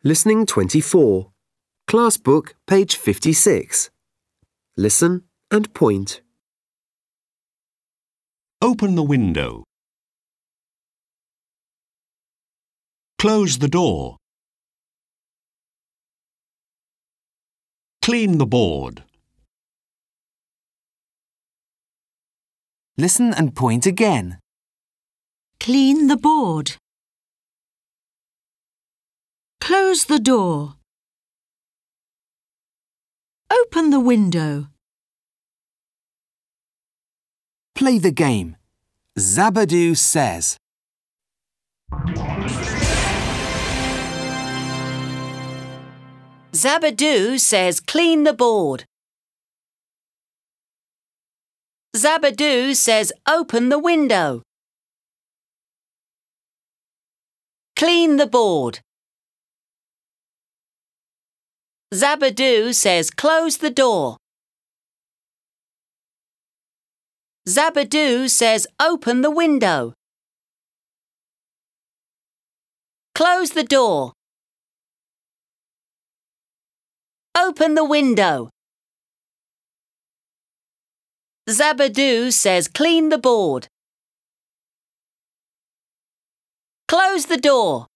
Listening 24. Class book, page 56. Listen and point. Open the window. Close the door. Clean the board. Listen and point again. Clean the board. Close the door. Open the window. Play the game. Zabadoo says. Zabadoo says clean the board. Zabadoo says open the window. Clean the board. Zabadoo says close the door. Zabadoo says open the window. Close the door. Open the window. Zabadoo says clean the board. Close the door.